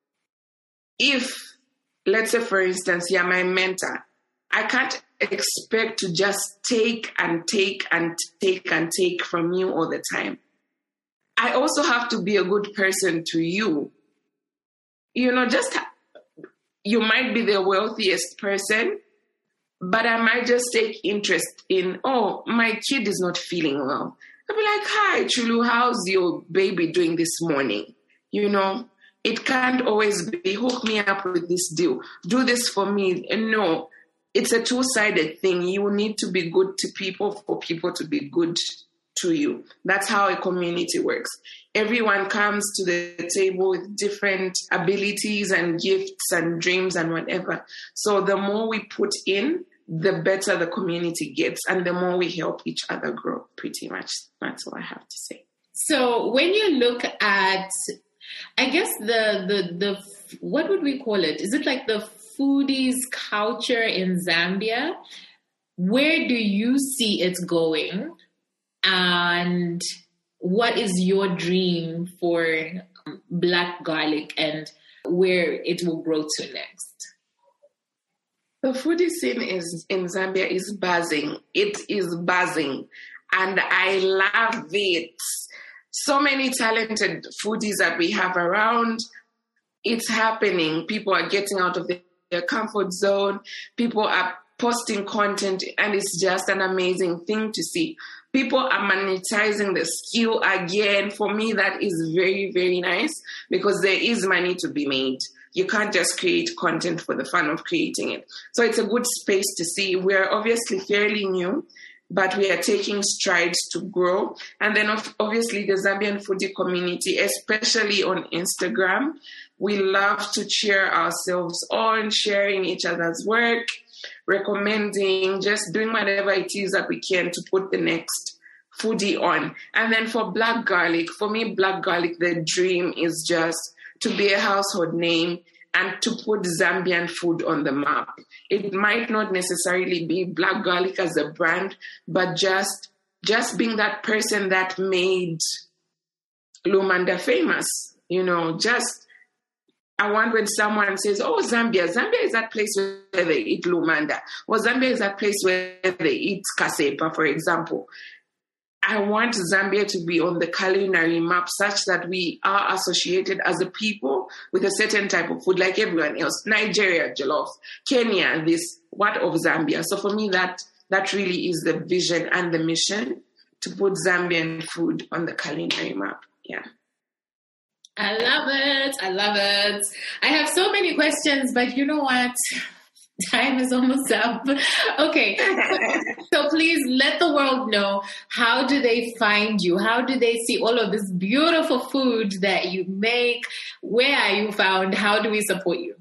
if, let's say, for instance, you're my mentor, I can't expect to just take and take and take and take from you all the time. I also have to be a good person to you. You know, just, you might be the wealthiest person, but I might just take interest in, oh, my kid is not feeling well. I'll be like, hi, Chulu, how's your baby doing this morning? You know, it can't always be, hook me up with this deal. Do this for me. And no, it's a two-sided thing. You need to be good to people for people to be good to you. That's how a community works. Everyone comes to the table with different abilities and gifts and dreams and whatever. So the more we put in, the better the community gets, and the more we help each other grow, pretty much. That's all I have to say. So when you look at, I guess the, the, the, what would we call it? Is it like the foodies culture in Zambia? Where do you see it going? And what is your dream for Black Garlic and where it will grow to next? The foodie scene is in Zambia is buzzing. It is buzzing. And I love it. So many talented foodies that we have around. It's happening. People are getting out of their comfort zone. People are posting content, and it's just an amazing thing to see. People are monetizing the skill again. For me, that is very, very nice because there is money to be made. You can't just create content for the fun of creating it. So it's a good space to see. We're obviously fairly new, but we are taking strides to grow. And then obviously the Zambian foodie community, especially on Instagram, we love to cheer ourselves on, sharing each other's work, recommending, just doing whatever it is that we can to put the next foodie on. And then for Black Garlic, for me, Black Garlic, the dream is just to be a household name and to put Zambian food on the map. It might not necessarily be Black Garlic as a brand, but just just being that person that made Lumanda famous. You know, just, I want when someone says, oh, Zambia, Zambia is that place where they eat Lumanda. Or Zambia is that place where they eat Kasepa, for example. I want Zambia to be on the culinary map such that we are associated as a people with a certain type of food like everyone else. Nigeria, jollof. Kenya, this, what of Zambia? So for me, that that really is the vision and the mission, to put Zambian food on the culinary map. Yeah. I love it. I love it. I have so many questions, but you know what? Time is almost up. Okay. So please let the world know, how do they find you? How do they see all of this beautiful food that you make? Where are you found? How do we support you?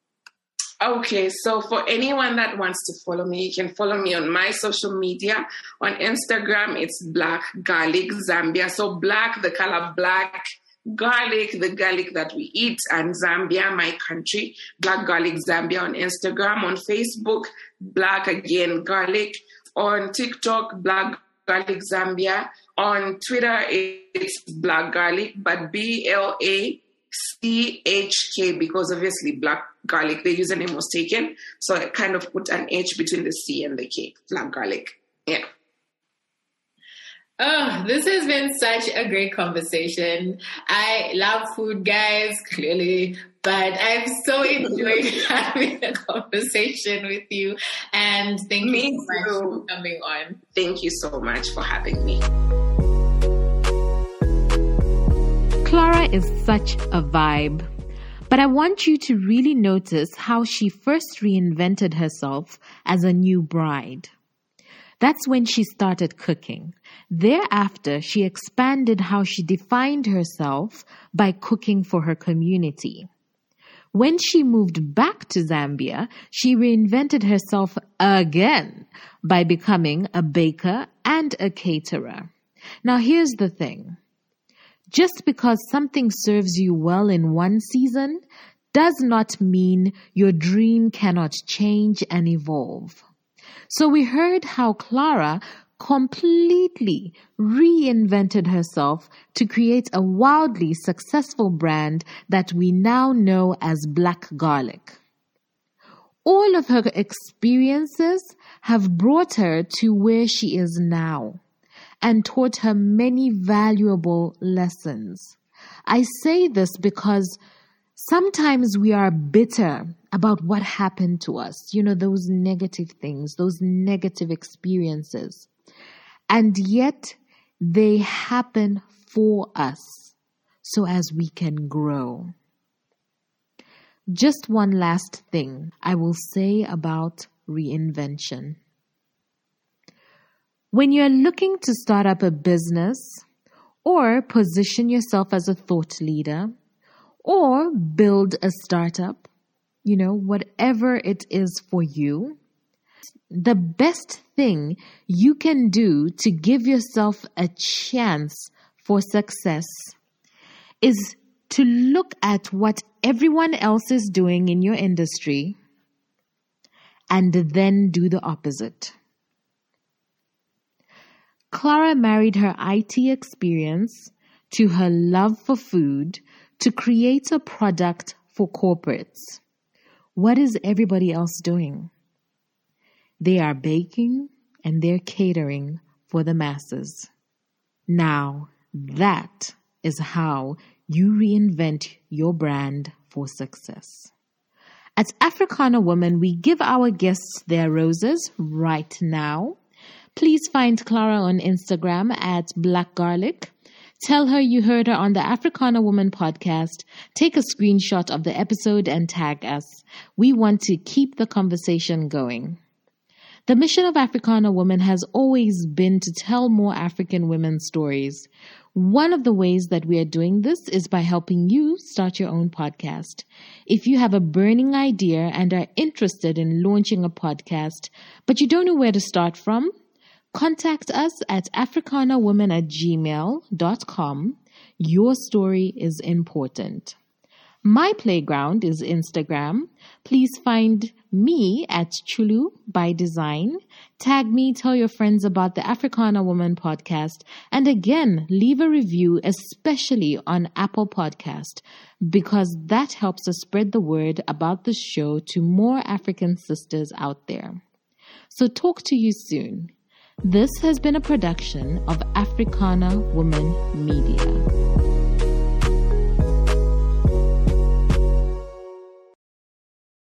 Okay, so for anyone that wants to follow me, you can follow me on my social media. On Instagram, it's Black Garlic Zambia. So black, the color black, garlic, the garlic that we eat, and Zambia, my country, Black Garlic Zambia on Instagram. On Facebook, Black again Garlic. On TikTok, Black Garlic Zambia. On Twitter, it's Black Garlic, but B L A C H K, because obviously Black Garlic, the username was taken. So I kind of put an H between the C and the K. Black Garlic. Yeah. Oh, this has been such a great conversation. I love food, guys. Clearly, But I've so enjoyed having a conversation with you. And thank me you so much too. for coming on. Thank you so much for having me. Clara is such a vibe. But I want you to really notice how she first reinvented herself as a new bride. That's when she started cooking. Thereafter, she expanded how she defined herself by cooking for her community. When she moved back to Zambia, she reinvented herself again by becoming a baker and a caterer. Now, here's the thing. Just because something serves you well in one season does not mean your dream cannot change and evolve. So we heard how Clara completely reinvented herself to create a wildly successful brand that we now know as Black Garlic. All of her experiences have brought her to where she is now and taught her many valuable lessons. I say this because sometimes we are bitter about what happened to us, you know, those negative things, those negative experiences. And yet they happen for us so as we can grow. Just one last thing I will say about reinvention. When you're looking to start up a business or position yourself as a thought leader or build a startup, you know, whatever it is for you, the best thing you can do to give yourself a chance for success is to look at what everyone else is doing in your industry and then do the opposite. Clara married her I T experience to her love for food to create a product for corporates. What is everybody else doing? They are baking and they're catering for the masses. Now, that is how you reinvent your brand for success. At Africana Woman, we give our guests their roses right now. Please find Clara on Instagram at Black Garlic. Tell her you heard her on the Africana Woman podcast. Take a screenshot of the episode and tag us. We want to keep the conversation going. The mission of Africana Woman has always been to tell more African women's stories. One of the ways that we are doing this is by helping you start your own podcast. If you have a burning idea and are interested in launching a podcast, but you don't know where to start from, contact us at africanawoman at gmail dot com. Your story is important. My playground is Instagram. Please find me at Chulu by Design. Tag me, tell your friends about the Africana Woman podcast. And again, leave a review, especially on Apple Podcast, because that helps us spread the word about the show to more African sisters out there. So talk to you soon. This has been a production of Africana Woman Media.